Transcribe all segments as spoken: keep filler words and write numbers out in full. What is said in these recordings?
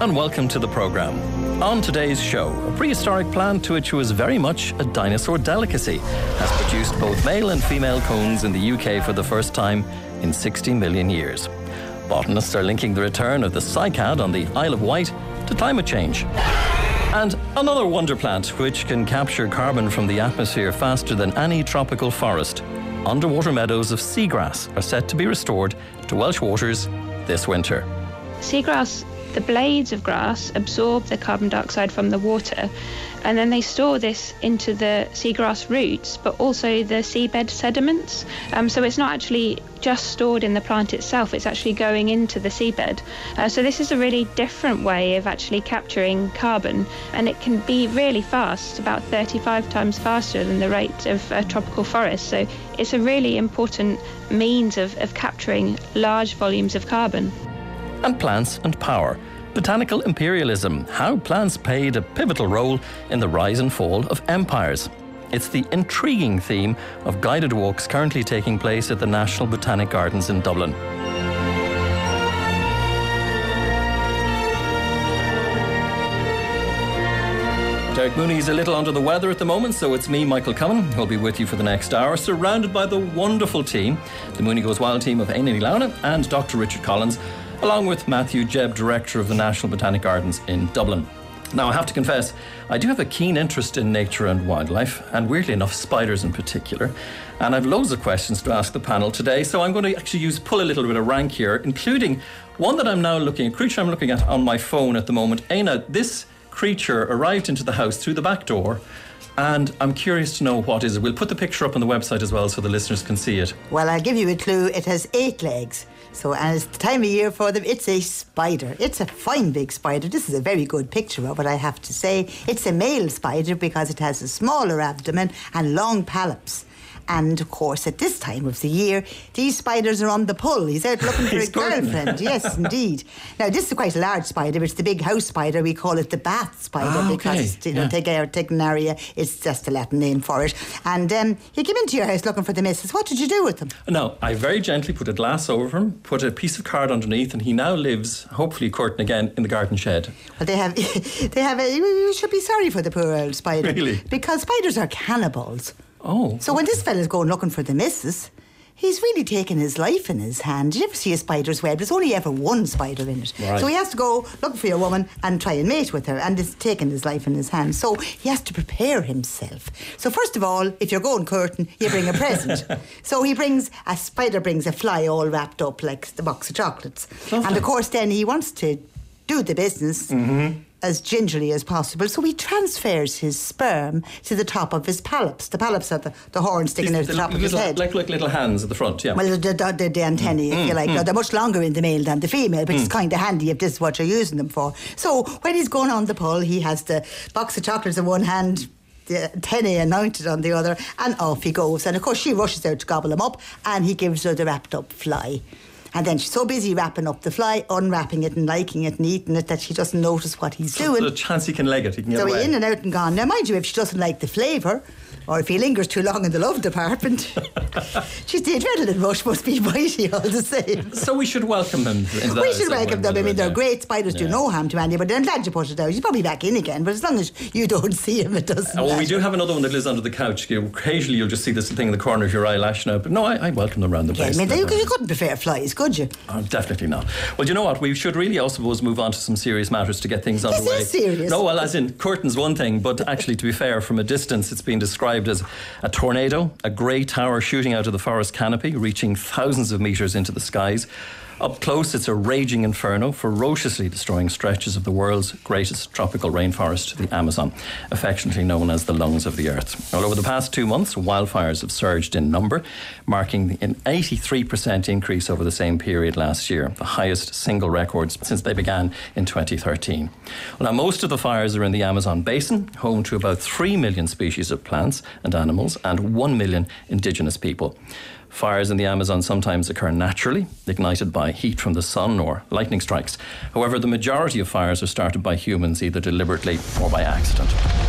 and welcome to the programme. On today's show, a prehistoric plant to which was very much a dinosaur delicacy has produced both male and female cones in the U K for the first time in sixty million years. Botanists are linking the return of the cycad on the Isle of Wight to climate change. And another wonder plant which can capture carbon from the atmosphere faster than any tropical forest. Underwater meadows of seagrass are set to be restored to Welsh waters this winter. Seagrass, the blades of grass absorb the carbon dioxide from the water, and then they store this into the seagrass roots, but also the seabed sediments. Um, so it's not actually just stored in the plant itself, it's actually going into the seabed. Uh, so this is a really different way of actually capturing carbon, and it can be really fast, about thirty-five times faster than the rate of a tropical forest. So it's a really important means of, of capturing large volumes of carbon. And plants and power. Botanical imperialism, how plants played a pivotal role in the rise and fall of empires. It's the intriguing theme of guided walks currently taking place at the National Botanic Gardens in Dublin. Derek Mooney's a little under the weather at the moment, so it's me, Michael Cummin, who'll be with you for the next hour, surrounded by the wonderful team, the Mooney Goes Wild team of Éanna Ní Lamhna and Doctor Richard Collins, along with Matthew Jebb, Director of the National Botanic Gardens in Dublin. Now, I have to confess, I do have a keen interest in nature and wildlife, and weirdly enough, spiders in particular. And I've loads of questions to ask the panel today, so I'm going to actually use pull a little bit of rank here, including one that I'm now looking at, a creature I'm looking at on my phone at the moment. Éanna, this creature arrived into the house through the back door, and I'm curious to know what is it. We'll put the picture up on the website as well so the listeners can see it. Well, I'll give you a clue. It has eight legs. So, and it's the time of year for them. It's a spider. It's a fine big spider. This is a very good picture of it, I have to say. It's a male spider because it has a smaller abdomen and long palps. And, of course, at this time of the year, these spiders are on the pull. He's out looking for a girlfriend. Yes, indeed. Now, this is quite a large spider. It's the big house spider. We call it the bath spider ah, okay. because it's, you know, yeah. take, a, take an area. It's just a Latin name for it. And um, he came into your house looking for the missus. What did you do with him? No, I very gently put a glass over him, put a piece of card underneath, and he now lives, hopefully curtain again, in the garden shed. Well, they have, they have a, you should be sorry for the poor old spider. Really? Because spiders are cannibals. Oh. So when this fella's going looking for the missus, he's really taking his life in his hand. Did you ever see a spider's web? There's only ever one spider in it. Right. So he has to go looking for your woman and try and mate with her, and it's taking his life in his hand. So he has to prepare himself. So first of all, if you're going curtain, you bring a present. So he brings, a spider brings a fly all wrapped up like the box of chocolates. Lovely. And of course then he wants to do the business mm-hmm. as gingerly as possible. So he transfers his sperm to the top of his palps. The palps are the, the horn sticking out the, the top little, of his head. Like, like little hands at the front, yeah. Well, the, the, the, the antennae, mm, if you like. Mm. Now, they're much longer in the male than the female, but mm. it's kind of handy if this is what you're using them for. So when he's going on the pull, he has the box of chocolates in one hand, the antennae anointed on the other, and off he goes. And of course she rushes out to gobble him up, and he gives her the wrapped up fly. And then she's so busy wrapping up the fly, unwrapping it and liking it and eating it, that she doesn't notice what he's so doing. There's a chance he can leg it, he can get so away. So he's in and out and gone. Now, mind you, if she doesn't like the flavour, or if he lingers too long in the love department, she's the adrenaline rush must be mighty all the same. So we should welcome them into the We house should welcome them. I mean, they're yeah. great. Spiders yeah. do no harm to anybody. I'm glad you put it out. He's probably back in again, but as long as you don't see him, it doesn't Oh, well, matter. we do have another one that lives under the couch. Occasionally you'll just see this thing in the corner of your eyelash now. But no, I, I welcome them around the yeah, place. I mean, you, you couldn't prefer flies, could you? Oh, definitely not. Well, you know what? We should really, I suppose, move on to some serious matters to get things underway. This is serious. No, well, as in, curtain's one thing, but actually, to be fair, from a distance, it's been described as a tornado, a grey tower shooting out of the forest canopy, reaching thousands of metres into the skies. Up close, it's a raging inferno, ferociously destroying stretches of the world's greatest tropical rainforest, the Amazon, affectionately known as the lungs of the earth. Well, over the past two months, wildfires have surged in number, marking an eighty-three percent increase over the same period last year, the highest single records since they began in twenty thirteen. Well, now, most of the fires are in the Amazon basin, home to about three million species of plants and animals and one million indigenous people. Fires in the Amazon sometimes occur naturally, ignited by heat from the sun or lightning strikes. However, the majority of fires are started by humans, either deliberately or by accident.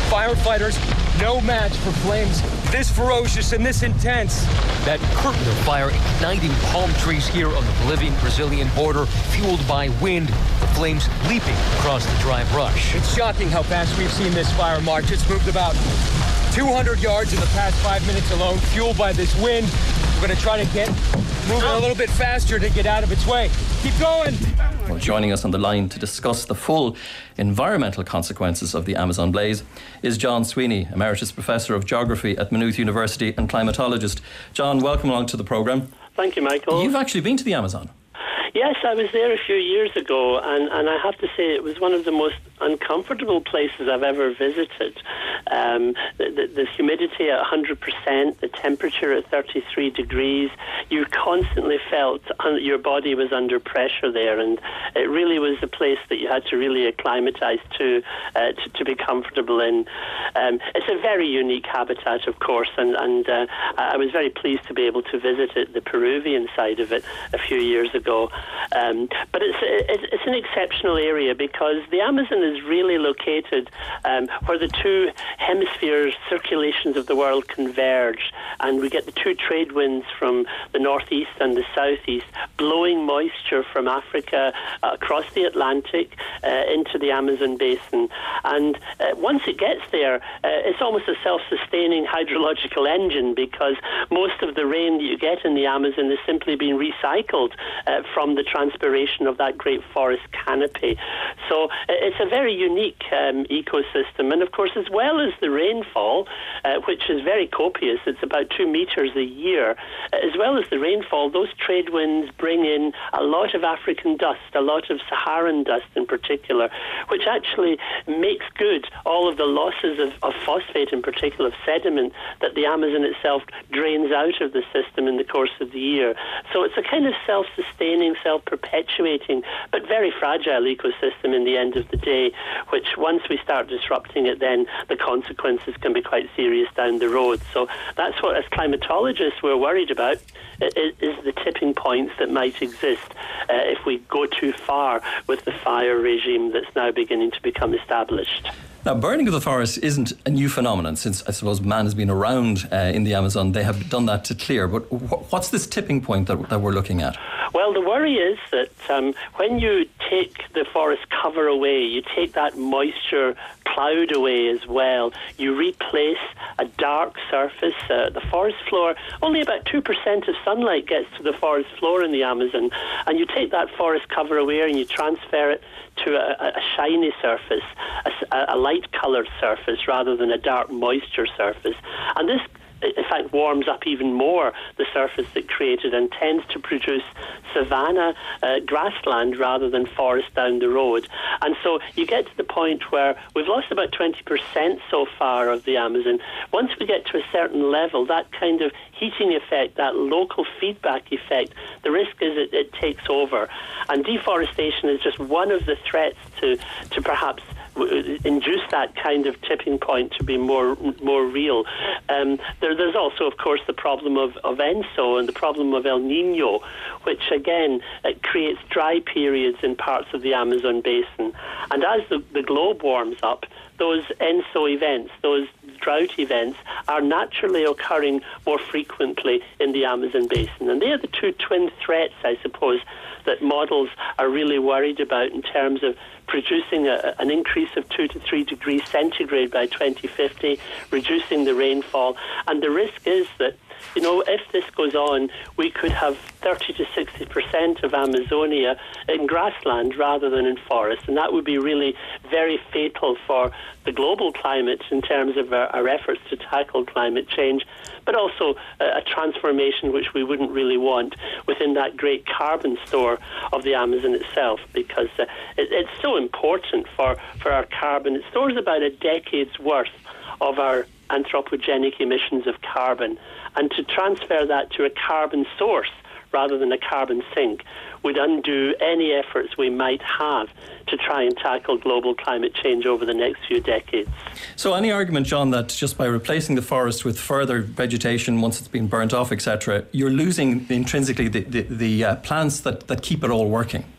Firefighters, no match for flames this ferocious and this intense. That curtain of fire igniting palm trees here on the Bolivian-Brazilian border, fueled by wind, the flames leaping across the dry brush. It's shocking how fast we've seen this fire march. It's moved about two hundred yards in the past five minutes alone, fueled by this wind. We're going to try to get moving a little bit faster to get out of its way. Keep going. Well, joining us on the line to discuss the full environmental consequences of the Amazon blaze is John Sweeney, Emeritus Professor of Geography at Maynooth University and climatologist. John, welcome along to the programme. Thank you, Michael. You've actually been to the Amazon. Yes, I was there a few years ago, and, and I have to say it was one of the most uncomfortable places I've ever visited. Um, the, the, the humidity at one hundred percent, the temperature at thirty-three degrees, you constantly felt un- your body was under pressure there, and it really was a place that you had to really acclimatise to, uh, to to be comfortable in. Um, it's a very unique habitat, of course, and, and uh, I was very pleased to be able to visit it, the Peruvian side of it, a few years ago. Um, but it's, it's it's an exceptional area because the Amazon is really located um, where the two hemispheres circulations of the world converge, and we get the two trade winds from the northeast and the southeast blowing moisture from Africa uh, across the Atlantic uh, into the Amazon basin. And uh, once it gets there, uh, it's almost a self-sustaining hydrological engine because most of the rain that you get in the Amazon is simply being recycled uh, from the transpiration of that great forest canopy. So uh, it's a very unique um, ecosystem. And of course, as well as the rainfall, uh, which is very copious, it's about two metres a year, uh, as well as the rainfall, those trade winds bring in a lot of African dust, a lot of Saharan dust in particular, which actually makes good all of the losses of, of phosphate, in particular of sediment, that the Amazon itself drains out of the system in the course of the year. So it's a kind of self-sustaining, self-perpetuating, but very fragile ecosystem in the end of the day, which once we start disrupting it, then the consequences can be quite serious down the road. So that's what, as climatologists, we're worried about, is, is the tipping points that might exist uh, if we go too far with the fire regime that's now beginning to become established. Now, burning of the forest isn't a new phenomenon since, I suppose, man has been around uh, in the Amazon. They have done that to clear. But wh- what's this tipping point that, that we're looking at? Well, the worry is that um, when you take the forest cover away, you take that moisture cloud away as well, you replace a dark surface. Uh, the forest floor, only about two percent of sunlight gets to the forest floor in the Amazon, and you take that forest cover away and you transfer it to a, a shiny surface, a, a light-coloured surface rather than a dark moisture surface. And this, in fact, warms up even more the surface it created and tends to produce savanna uh, grassland rather than forest down the road. And so you get to the point where we've lost about twenty percent so far of the Amazon. Once we get to a certain level, that kind of heating effect, that local feedback effect, the risk is it, it takes over. And deforestation is just one of the threats to, to perhaps induce that kind of tipping point to be more more real. Um, there, there's also, of course, the problem of, of ENSO and the problem of El Nino, which again it creates dry periods in parts of the Amazon basin. And as the, the globe warms up, those ENSO events, those drought events, are naturally occurring more frequently in the Amazon basin. And they are the two twin threats, I suppose, that models are really worried about in terms of producing a, an increase of two to three degrees centigrade by twenty fifty, reducing the rainfall. And the risk is that, you know, if this goes on, we could have thirty to sixty percent of Amazonia in grassland rather than in forest. And that would be really very fatal for the global climate in terms of our, our efforts to tackle climate change, but also a, a transformation which we wouldn't really want within that great carbon store of the Amazon itself, because uh, it, it's so important for, for our carbon. It stores about a decade's worth of our anthropogenic emissions of carbon, and to transfer that to a carbon source rather than a carbon sink would undo any efforts we might have to try and tackle global climate change over the next few decades. So any argument, John, that just by replacing the forest with further vegetation once it's been burnt off, et cetera, you're losing intrinsically the, the, the uh, plants that, that keep it all working?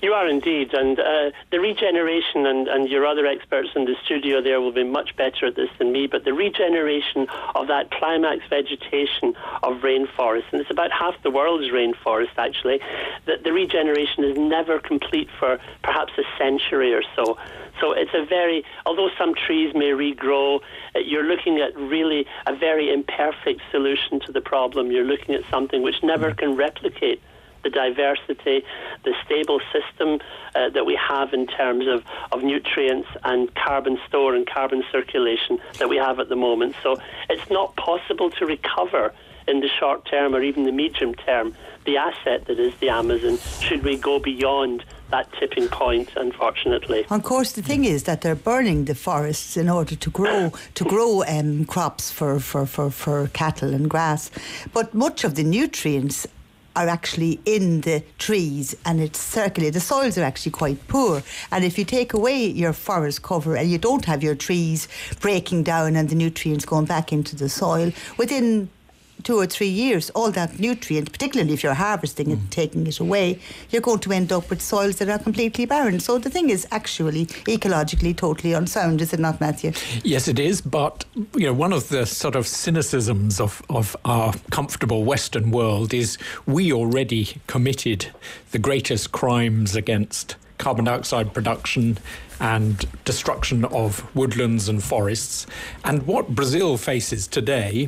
You are indeed, and uh, the regeneration, and, and your other experts in the studio there will be much better at this than me, but the regeneration of that climax vegetation of rainforest, and it's about half the world's rainforest actually, that the regeneration is never complete for perhaps a century or so. So it's a very, although some trees may regrow, uh, you're looking at really a very imperfect solution to the problem. You're looking at something which never can replicate the diversity, the stable system uh, that we have in terms of, of nutrients and carbon store and carbon circulation that we have at the moment. So it's not possible to recover in the short term or even the medium term the asset that is the Amazon, should we go beyond that tipping point, unfortunately. Of course, the thing is that they're burning the forests in order to grow to grow um, crops for, for, for, for cattle and grass. But much of the nutrients are actually in the trees, and it's circulated. The soils are actually quite poor, and if you take away your forest cover and you don't have your trees breaking down and the nutrients going back into the soil, within two or three years, all that nutrient, particularly if you're harvesting it and taking it away, you're going to end up with soils that are completely barren. So the thing is actually ecologically totally unsound, is it not, Matthew? Yes, it is. But you know, one of the sort of cynicisms of, of our comfortable Western world is we already committed the greatest crimes against carbon dioxide production and destruction of woodlands and forests. And what Brazil faces today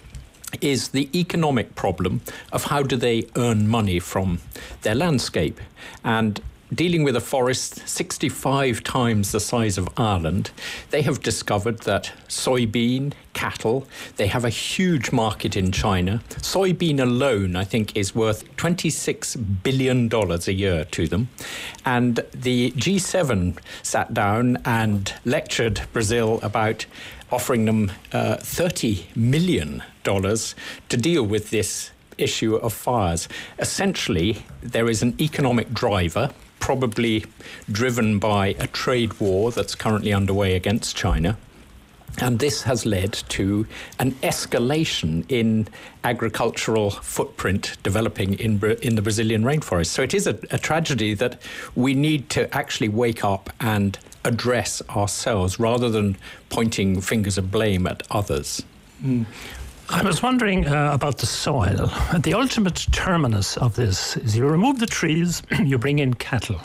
is the economic problem of how do they earn money from their landscape. And dealing with a forest sixty-five times the size of Ireland, they have discovered that soybean, cattle, they have a huge market in China. Soybean alone, I think, is worth twenty-six billion dollars a year to them. And the G seven sat down and lectured Brazil about offering them uh, thirty million dollars to deal with this issue of fires. Essentially, there is an economic driver, probably driven by a trade war that's currently underway against China. And this has led to an escalation in agricultural footprint developing in in the Brazilian rainforest. So it is a, a tragedy that we need to actually wake up and address ourselves rather than pointing fingers of blame at others. Mm. I was wondering uh, about the soil. The ultimate terminus of this is you remove the trees, you bring in cattle.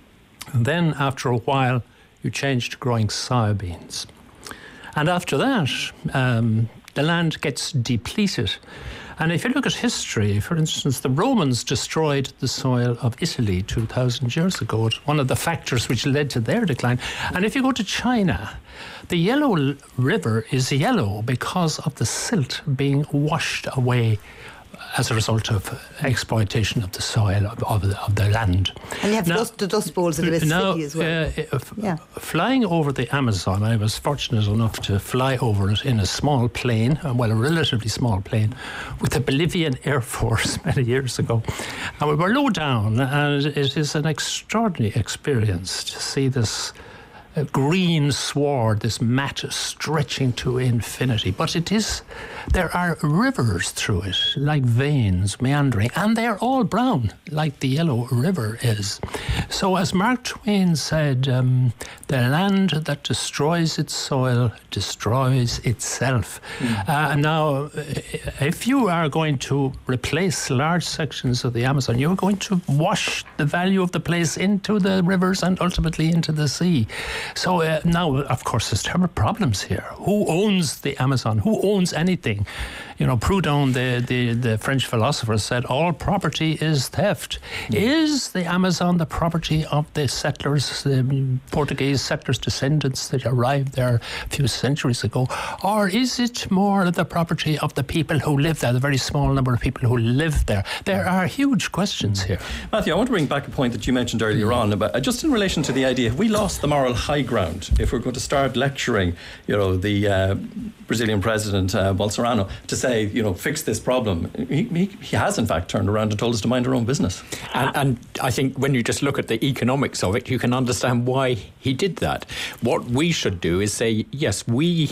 And then after a while, you change to growing soybeans. And after that, um, the land gets depleted. And if you look at history, for instance, the Romans destroyed the soil of Italy two thousand years ago. It's one of the factors which led to their decline. And if you go to China, the Yellow River is yellow because of the silt being washed away as a result of exploitation of the soil, of, of, the, of the land. And you have now, dust, the dust bowls of the Mississippi now, as well. Uh, f- yeah. Flying over the Amazon, I was fortunate enough to fly over it in a small plane, well, a relatively small plane, with the Bolivian Air Force many years ago. And we were low down, and it is an extraordinary experience to see this a green sward, this mat stretching to infinity. But it is, there are rivers through it, like veins meandering, and they're all brown, like the Yellow River is. So as Mark Twain said, um, the land that destroys its soil destroys itself. Mm. Uh, now, if you are going to replace large sections of the Amazon, you're going to wash the value of the place into the rivers and ultimately into the sea. So uh, now, of course, there's terrible problems here. Who owns the Amazon? Who owns anything? You know, Proudhon, the, the, the French philosopher, said all property is theft. Mm. Is the Amazon the property of the settlers, the Portuguese settlers' descendants that arrived there a few centuries ago? Or is it more the property of the people who live there, the very small number of people who live there? There are huge questions here. Matthew, I want to bring back a point that you mentioned earlier on, about uh, just in relation to the idea, have we lost the moral high ground if we're going to start lecturing, you know, the uh, Brazilian president, uh, Bolsonaro, to say, you know, fix this problem? He, he, he has, in fact, turned around and told us to mind our own business. And, and I think when you just look at the economics of it, you can understand why he did that. What we should do is say, yes, we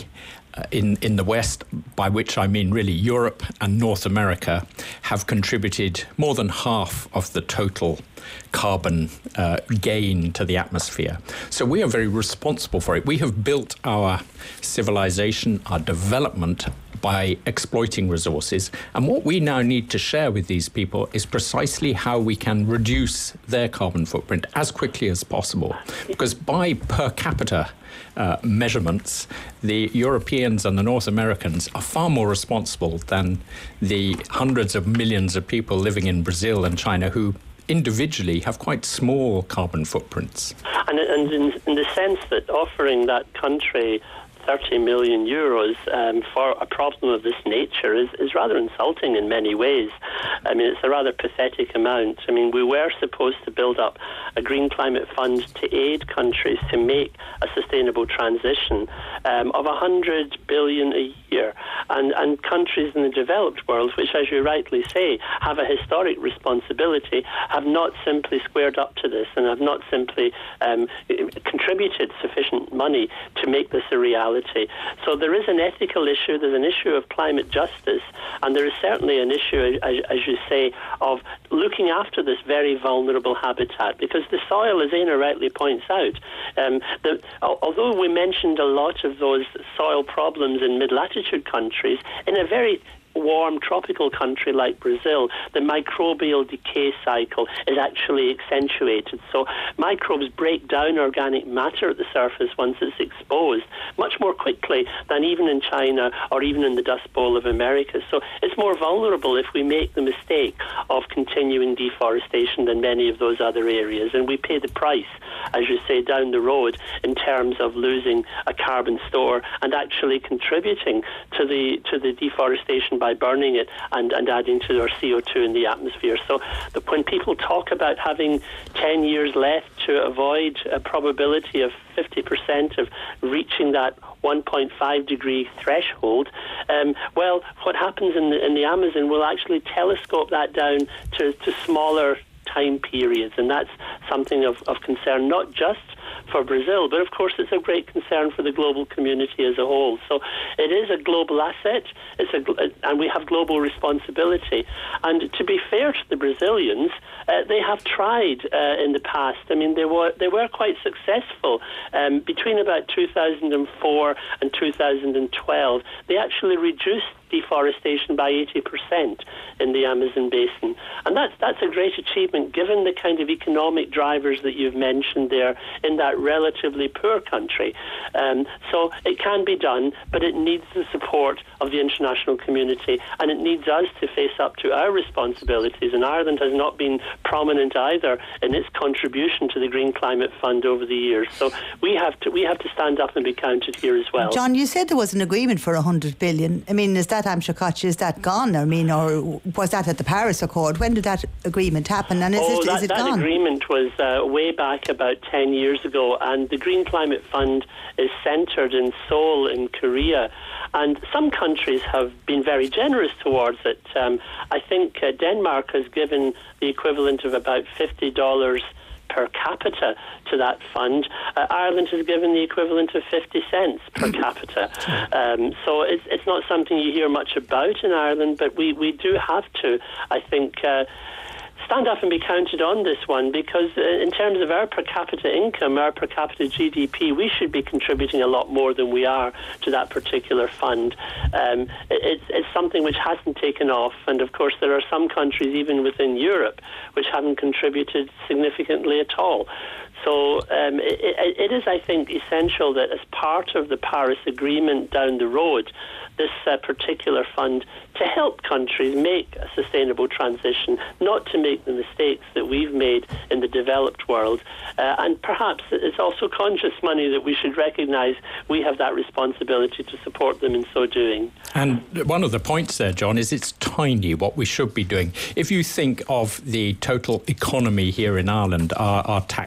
in, in the West, by which I mean really Europe and North America, have contributed more than half of the total carbon uh, gain to the atmosphere. So we are very responsible for it. We have built our civilization, our development, by exploiting resources. And what we now need to share with these people is precisely how we can reduce their carbon footprint as quickly as possible. Because by per capita uh, measurements, the Europeans and the North Americans are far more responsible than the hundreds of millions of people living in Brazil and China who individually have quite small carbon footprints. And, and in, in the sense that offering that country thirty million euros um, for a problem of this nature is, is rather insulting in many ways. I mean, it's a rather pathetic amount. I mean, we were supposed to build up a green climate fund to aid countries to make a sustainable transition um, of one hundred billion a year. And, and countries in the developed world, which, as you rightly say, have a historic responsibility, have not simply squared up to this and have not simply um, contributed sufficient money to make this a reality. So there is an ethical issue, there's an issue of climate justice, and there is certainly an issue, as, as you say, of looking after this very vulnerable habitat, because the soil, as Aina rightly points out, um, the, although we mentioned a lot of those soil problems in mid-latitude countries, in a very warm tropical country like Brazil, the microbial decay cycle is actually accentuated. So microbes break down organic matter at the surface once it's exposed much more quickly than even in China or even in the Dust Bowl of America. So it's more vulnerable if we make the mistake of continuing deforestation than many of those other areas. And we pay the price, as you say, down the road in terms of losing a carbon store and actually contributing to the to the deforestation by burning it and, and adding to our C O two in the atmosphere. So the, when people talk about having ten years left to avoid a probability of fifty percent of reaching that one point five degree threshold, um, well, what happens in the, in the Amazon will actually telescope that down to, to smaller time periods, and that's something of, of concern, not just for Brazil, but of course it's a great concern for the global community as a whole. So it is a global asset, it's a, and we have global responsibility. And to be fair to the Brazilians, uh, they have tried uh, in the past. I mean, they were they were quite successful. Um, between about two thousand four and two thousand twelve, they actually reduced deforestation by eighty percent in the Amazon basin. And that's that's a great achievement given the kind of economic drivers that you've mentioned there in that relatively poor country. Um, so it can be done, but it needs the support of the international community, and it needs us to face up to our responsibilities. And Ireland has not been prominent either in its contribution to the Green Climate Fund over the years. So we have to we have to stand up and be counted here as well. John, you said there was an agreement for one hundred billion. I mean, is that Amshakachi, is that gone? I mean, or was that at the Paris Accord? When did that agreement happen? And is, oh, it, that, is it that gone? That agreement was uh, way back about ten years ago, and the Green Climate Fund is centred in Seoul in Korea. And some countries have been very generous towards it. Um, I think uh, Denmark has given the equivalent of about fifty dollars per capita to that fund. Uh, Ireland has given the equivalent of fifty cents per capita. Um, so it's, it's not something you hear much about in Ireland, but we, we do have to, I think, uh, stand up and be counted on this one, because uh, in terms of our per capita income, our per capita G D P, we should be contributing a lot more than we are to that particular fund. Um, it, it's, it's something which hasn't taken off, and of course there are some countries even within Europe which haven't contributed significantly at all. So um, it, it is, I think, essential that as part of the Paris Agreement down the road, this uh, particular fund to help countries make a sustainable transition, not to make the mistakes that we've made in the developed world. Uh, and perhaps it's also conscious money that we should recognise we have that responsibility to support them in so doing. And one of the points there, John, is it's tiny what we should be doing. If you think of the total economy here in Ireland, our, our tax take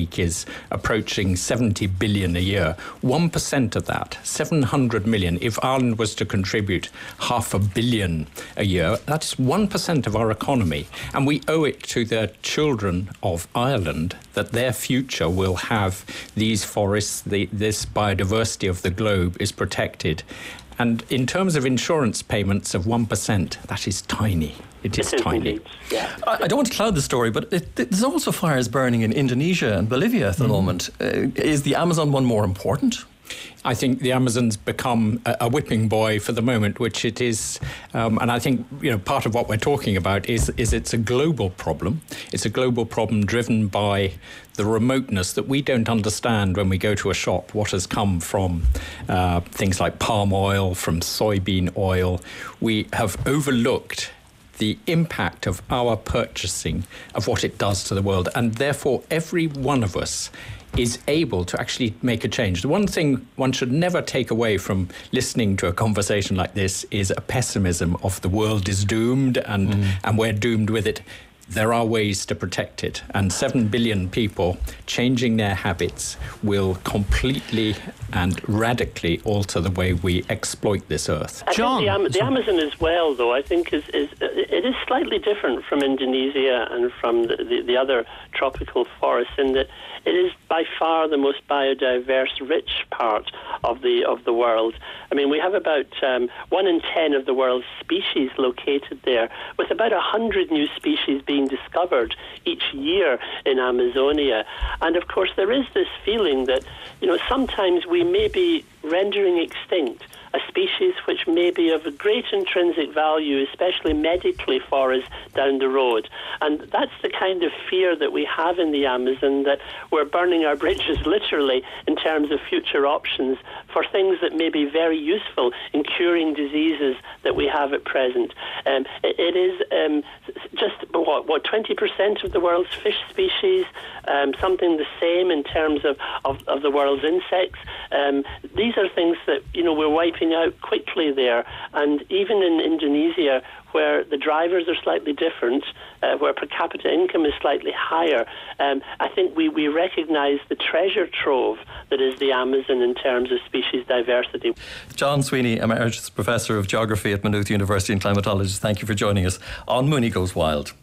take is approaching seventy billion a year. one percent of that, seven hundred million, if Ireland was to contribute half a billion a year, that's one percent of our economy. And we owe it to the children of Ireland that their future will have these forests, the, this biodiversity of the globe is protected. And in terms of insurance payments of one percent, that is tiny. It is tiny. Yeah. I, I don't want to cloud the story, but it, there's also fires burning in Indonesia and Bolivia at the mm. moment. Uh, is the Amazon one more important? I think the Amazon's become a, a whipping boy for the moment, which it is. Um, and I think, you know, part of what we're talking about is, is it's a global problem. It's a global problem driven by the remoteness that we don't understand when we go to a shop, what has come from uh, things like palm oil, from soybean oil. We have overlooked the impact of our purchasing, of what it does to the world. And therefore, every one of us is able to actually make a change. The one thing one should never take away from listening to a conversation like this is a pessimism of the world is doomed and, mm. and we're doomed with it. There are ways to protect it, and seven billion people changing their habits will completely and radically alter the way we exploit this earth. I John, think the, Am- the Amazon as well, though, I think is, is it is slightly different from Indonesia and from the, the, the other tropical forests in that it is by far the most biodiverse, rich part of the of the world. I mean, we have about um, one in ten of the world's species located there, with about a hundred new species being discovered each year in Amazonia. And of course, there is this feeling that, you know, sometimes we may be rendering extinct a species which may be of a great intrinsic value, especially medically for us down the road. And that's the kind of fear that we have in the Amazon, that we're burning our bridges literally in terms of future options for things that may be very useful in curing diseases that we have at present. Um, it, it is um, just, what, what, twenty percent of the world's fish species, um, something the same in terms of, of, of the world's insects. Um, these are things that, you know, we're wiping out quickly there. And even in Indonesia, where the drivers are slightly different, uh, where per capita income is slightly higher, um, I think we, we recognise the treasure trove that is the Amazon in terms of species diversity. John Sweeney, Emeritus Professor of Geography at Maynooth University and climatologist, thank you for joining us on Mooney Goes Wild.